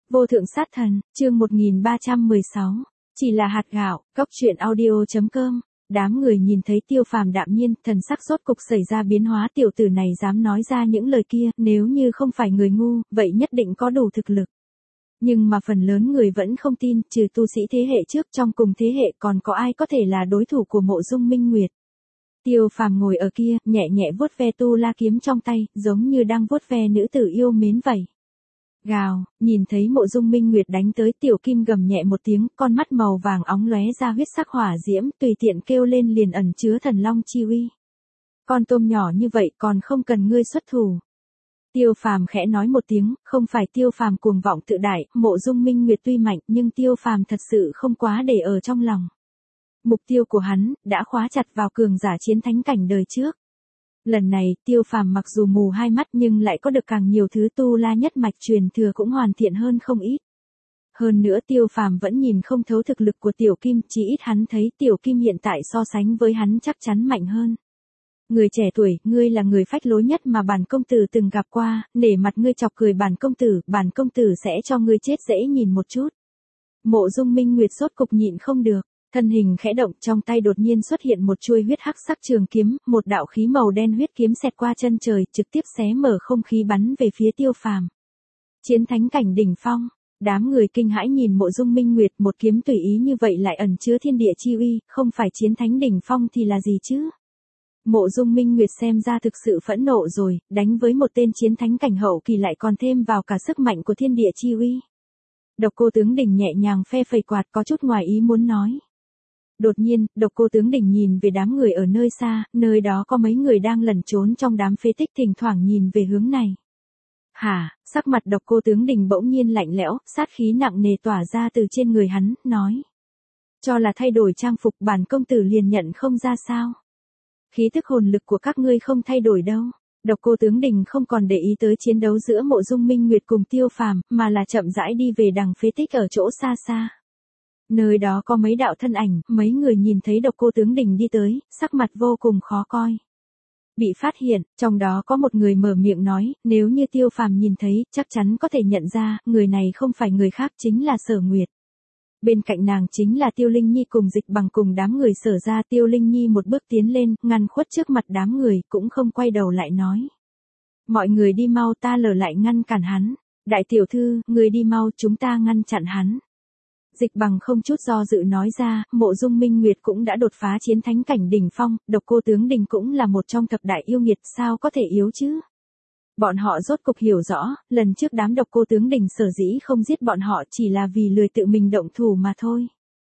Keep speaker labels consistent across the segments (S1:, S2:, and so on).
S1: Vô thượng sát thần, chương 1316. Chỉ là hạt gạo, Cốc truyện audio.com. Đám người nhìn thấy Tiêu Phàm đạm nhiên, thần sắc rốt cục xảy ra biến hóa, tiểu tử này dám nói ra những lời kia, nếu như không phải người ngu, vậy nhất định có đủ thực lực. Nhưng mà phần lớn người vẫn không tin, trừ tu sĩ thế hệ trước, trong cùng thế hệ còn có ai có thể là đối thủ của Mộ Dung Minh Nguyệt. Tiêu Phàm ngồi ở kia, nhẹ nhẹ vuốt ve tu la kiếm trong tay, giống như đang vuốt ve nữ tử yêu mến vậy. Gào, nhìn thấy Mộ Dung Minh Nguyệt đánh tới, tiểu kim gầm nhẹ một tiếng, con mắt màu vàng óng lóe ra huyết sắc hỏa diễm, tùy tiện kêu lên liền ẩn chứa thần long chi uy. Con tôm nhỏ như vậy còn không cần ngươi xuất thủ. Tiêu Phàm khẽ nói một tiếng, không phải Tiêu Phàm cuồng vọng tự đại, Mộ Dung Minh Nguyệt tuy mạnh nhưng Tiêu Phàm thật sự không quá để ở trong lòng. Mục tiêu của hắn đã khóa chặt vào cường giả chiến thánh cảnh đời trước. Lần này, Tiêu Phàm mặc dù mù hai mắt nhưng lại có được càng nhiều thứ tu la nhất mạch truyền thừa cũng hoàn thiện hơn không ít. Hơn nữa Tiêu Phàm vẫn nhìn không thấu thực lực của Tiểu Kim, chỉ ít hắn thấy Tiểu Kim hiện tại so sánh với hắn chắc chắn mạnh hơn. Người trẻ tuổi, ngươi là người phách lối nhất mà bản công tử từng gặp qua, nể mặt ngươi chọc cười bản công tử sẽ cho ngươi chết dễ nhìn một chút. Mộ Dung Minh Nguyệt rốt cục nhịn không được. Thân hình khẽ động, trong tay đột nhiên xuất hiện một chuôi huyết hắc sắc trường kiếm, một đạo khí màu đen huyết kiếm xẹt qua chân trời, trực tiếp xé mở không khí bắn về phía Tiêu Phàm. Chiến thánh cảnh đỉnh phong, đám người kinh hãi nhìn Mộ Dung Minh Nguyệt, một kiếm tùy ý như vậy lại ẩn chứa thiên địa chi uy, không phải chiến thánh đỉnh phong thì là gì chứ? Mộ Dung Minh Nguyệt xem ra thực sự phẫn nộ rồi, đánh với một tên chiến thánh cảnh hậu kỳ lại còn thêm vào cả sức mạnh của thiên địa chi uy. Độc Cô Tướng Đỉnh nhẹ nhàng phe phẩy quạt, có chút ngoài ý muốn nói. Đột nhiên, Độc Cô Tướng Đỉnh nhìn về đám người ở nơi xa, nơi đó có mấy người đang lẩn trốn trong đám phế tích, thỉnh thoảng nhìn về hướng này. Hả, sắc mặt Độc Cô Tướng Đỉnh bỗng nhiên lạnh lẽo, sát khí nặng nề tỏa ra từ trên người hắn, nói. Cho là thay đổi trang phục bản công tử liền nhận không ra sao. Khí thức hồn lực của các ngươi không thay đổi đâu. Độc Cô Tướng Đỉnh không còn để ý tới chiến đấu giữa Mộ Dung Minh Nguyệt cùng Tiêu Phàm, mà là chậm rãi đi về đằng phế tích ở chỗ xa xa. Nơi đó có mấy đạo thân ảnh, mấy người nhìn thấy Độc Cô Tướng Đỉnh đi tới, sắc mặt vô cùng khó coi. Bị phát hiện, trong đó có một người mở miệng nói, nếu như Tiêu Phàm nhìn thấy, chắc chắn có thể nhận ra, người này không phải người khác chính là Sở Nguyệt. Bên cạnh nàng chính là Tiêu Linh Nhi cùng Dịch Bằng cùng đám người Sở ra. Tiêu Linh Nhi một bước tiến lên, ngăn khuất trước mặt đám người, cũng không quay đầu lại nói. Mọi người đi mau, ta lờ lại ngăn cản hắn. Đại tiểu thư, người đi mau, chúng ta ngăn chặn hắn. Dịch Bằng không chút do dự nói ra, Mộ Dung Minh Nguyệt cũng đã đột phá chiến thánh cảnh đỉnh phong, Độc Cô Tướng Đỉnh cũng là một trong thập đại yêu nghiệt, sao có thể yếu chứ? Bọn họ rốt cục hiểu rõ, lần trước đám Độc Cô Tướng Đỉnh sở dĩ không giết bọn họ chỉ là vì lười tự mình động thủ mà thôi.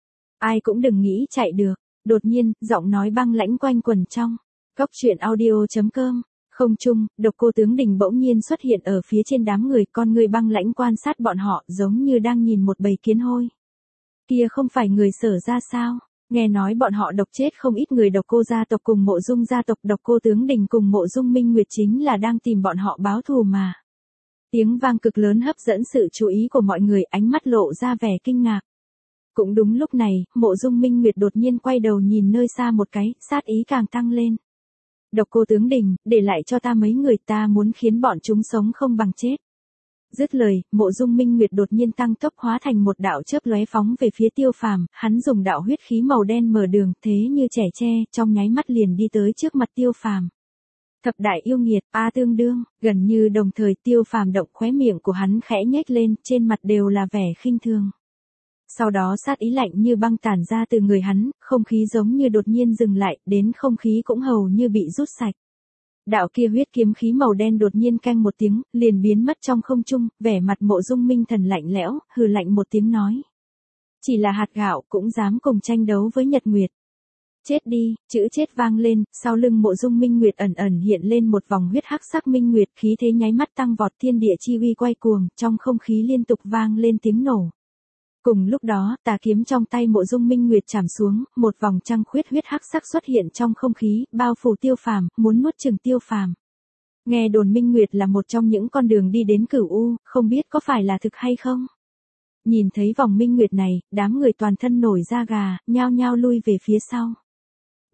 S1: Ai cũng đừng nghĩ chạy được. Đột nhiên, giọng nói băng lãnh quanh quẩn trong Cốc truyện audio.com. Không trung, Độc Cô Tướng Đỉnh bỗng nhiên xuất hiện ở phía trên đám người, con người băng lãnh quan sát bọn họ, giống như đang nhìn một bầy kiến hôi. Kia không phải người Sở ra sao? Nghe nói bọn họ độc chết không ít người Độc Cô gia tộc cùng Mộ Dung gia tộc, Độc Cô Tướng Đỉnh cùng Mộ Dung Minh Nguyệt chính là đang tìm bọn họ báo thù mà. Tiếng vang cực lớn hấp dẫn sự chú ý của mọi người, ánh mắt lộ ra vẻ kinh ngạc. Cũng đúng lúc này, Mộ Dung Minh Nguyệt đột nhiên quay đầu nhìn nơi xa một cái, sát ý càng tăng lên. Độc Cô Tướng Đỉnh, để lại cho ta mấy người, ta muốn khiến bọn chúng sống không bằng chết. Dứt lời, Mộ Dung Minh Nguyệt đột nhiên tăng tốc hóa thành một đạo chớp lóe phóng về phía Tiêu Phàm, hắn dùng đạo huyết khí màu đen mở đường, thế như trẻ tre, trong nháy mắt liền đi tới trước mặt Tiêu Phàm. Thập đại yêu nghiệt, tương đương, gần như đồng thời Tiêu Phàm động khóe miệng của hắn khẽ nhếch lên, trên mặt đều là vẻ khinh thường. Sau đó sát ý lạnh như băng tản ra từ người hắn, không khí giống như đột nhiên dừng lại, đến không khí cũng hầu như bị rút sạch. Đạo kia huyết kiếm khí màu đen đột nhiên canh một tiếng, liền biến mất trong không trung, vẻ mặt Mộ Dung Minh Thần lạnh lẽo, hừ lạnh một tiếng nói. Chỉ là hạt gạo cũng dám cùng tranh đấu với Nhật Nguyệt. Chết đi, chữ chết vang lên, sau lưng Mộ Dung Minh Nguyệt ẩn ẩn hiện lên một vòng huyết hắc sắc minh nguyệt, khí thế nháy mắt tăng vọt, thiên địa chi uy quay cuồng, trong không khí liên tục vang lên tiếng nổ. Cùng lúc đó, tà kiếm trong tay Mộ Dung Minh Nguyệt chạm xuống, một vòng trăng khuyết huyết hắc sắc xuất hiện trong không khí, bao phủ Tiêu Phàm, muốn nuốt chửng Tiêu Phàm. Nghe đồn Minh Nguyệt là một trong những con đường đi đến Cửu U, không biết có phải là thực hay không? Nhìn thấy vòng Minh Nguyệt này, đám người toàn thân nổi da gà, nhao nhao lui về phía sau.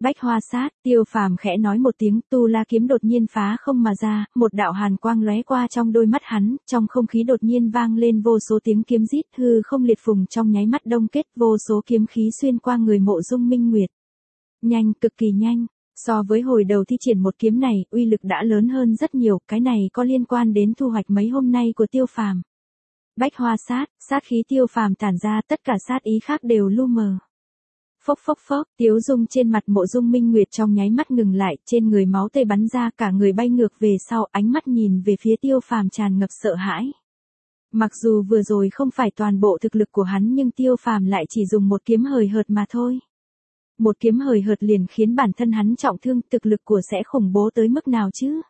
S1: Bách Hoa Sát, Tiêu Phàm khẽ nói một tiếng, tu la kiếm đột nhiên phá không mà ra, một đạo hàn quang lóe qua trong đôi mắt hắn, trong không khí đột nhiên vang lên vô số tiếng kiếm rít, hư không liệt phùng trong nháy mắt đông kết, vô số kiếm khí xuyên qua người Mộ Dung Minh Nguyệt. Nhanh, cực kỳ nhanh. So với hồi đầu thi triển một kiếm này, uy lực đã lớn hơn rất nhiều, cái này có liên quan đến thu hoạch mấy hôm nay của Tiêu Phàm. Bách Hoa Sát, sát khí Tiêu Phàm tản ra, tất cả sát ý khác đều lu mờ. Phốc phốc phốc, tiếu dung trên mặt Mộ Dung Minh Nguyệt trong nháy mắt ngừng lại, trên người máu tươi bắn ra, cả người bay ngược về sau, ánh mắt nhìn về phía Tiêu Phàm tràn ngập sợ hãi. Mặc dù vừa rồi không phải toàn bộ thực lực của hắn nhưng Tiêu Phàm lại chỉ dùng một kiếm hời hợt mà thôi. Một kiếm hời hợt liền khiến bản thân hắn trọng thương, thực lực của sẽ khủng bố tới mức nào chứ?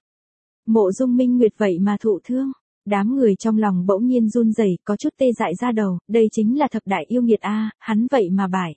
S1: Mộ Dung Minh Nguyệt vậy mà thụ thương. Đám người trong lòng bỗng nhiên run rẩy, có chút tê dại ra đầu, đây chính là thập đại yêu nghiệt a, hắn vậy mà bại.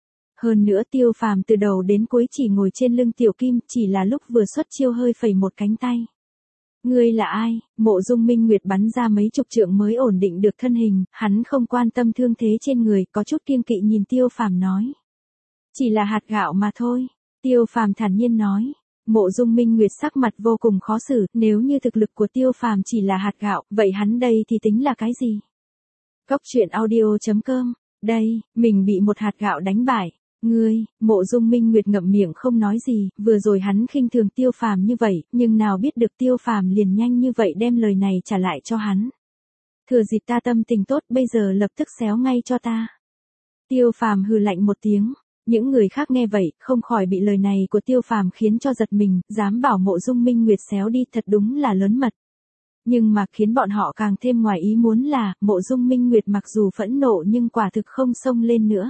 S1: Hơn nữa Tiêu Phàm từ đầu đến cuối chỉ ngồi trên lưng Tiểu Kim, chỉ là lúc vừa xuất chiêu hơi phẩy một cánh tay. Ngươi là ai? Mộ Dung Minh Nguyệt bắn ra mấy chục trượng mới ổn định được thân hình, hắn không quan tâm thương thế trên người, có chút kiêng kỵ nhìn Tiêu Phàm nói. Chỉ là hạt gạo mà thôi. Tiêu Phàm thản nhiên nói. Mộ Dung Minh Nguyệt sắc mặt vô cùng khó xử, nếu như thực lực của Tiêu Phàm chỉ là hạt gạo, vậy hắn đây thì tính là cái gì? Cốc truyện audio.com, đây, mình bị một hạt gạo đánh bại. Ngươi, Mộ Dung Minh Nguyệt ngậm miệng không nói gì, vừa rồi hắn khinh thường Tiêu Phàm như vậy, nhưng nào biết được Tiêu Phàm liền nhanh như vậy đem lời này trả lại cho hắn. Thừa dịp ta tâm tình tốt bây giờ lập tức xéo ngay cho ta. Tiêu Phàm hừ lạnh một tiếng. Những người khác nghe vậy, không khỏi bị lời này của Tiêu Phàm khiến cho giật mình, dám bảo Mộ Dung Minh Nguyệt xéo đi thật đúng là lớn mật. Nhưng mà khiến bọn họ càng thêm ngoài ý muốn là, Mộ Dung Minh Nguyệt mặc dù phẫn nộ nhưng quả thực không xông lên nữa.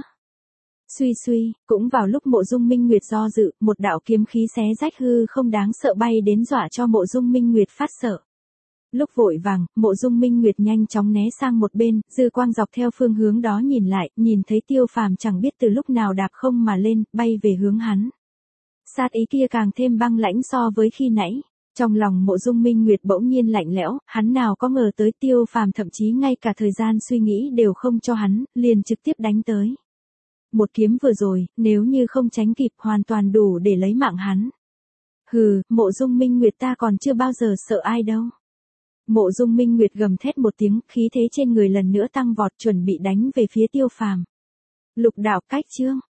S1: Suy suy, cũng vào lúc Mộ Dung Minh Nguyệt do dự, một đạo kiếm khí xé rách hư không đáng sợ bay đến dọa cho Mộ Dung Minh Nguyệt phát sợ. Lúc vội vàng, Mộ Dung Minh Nguyệt nhanh chóng né sang một bên, dư quang dọc theo phương hướng đó nhìn lại, nhìn thấy Tiêu Phàm chẳng biết từ lúc nào đạp không mà lên, bay về hướng hắn. Sát ý kia càng thêm băng lãnh so với khi nãy. Trong lòng Mộ Dung Minh Nguyệt bỗng nhiên lạnh lẽo, hắn nào có ngờ tới Tiêu Phàm thậm chí ngay cả thời gian suy nghĩ đều không cho hắn, liền trực tiếp đánh tới. Một kiếm vừa rồi, nếu như không tránh kịp hoàn toàn đủ để lấy mạng hắn. Hừ, Mộ Dung Minh Nguyệt ta còn chưa bao giờ sợ ai đâu. Mộ Dung Minh Nguyệt gầm thét một tiếng, khí thế trên người lần nữa tăng vọt chuẩn bị đánh về phía Tiêu Phàm. Lục đạo cách chương.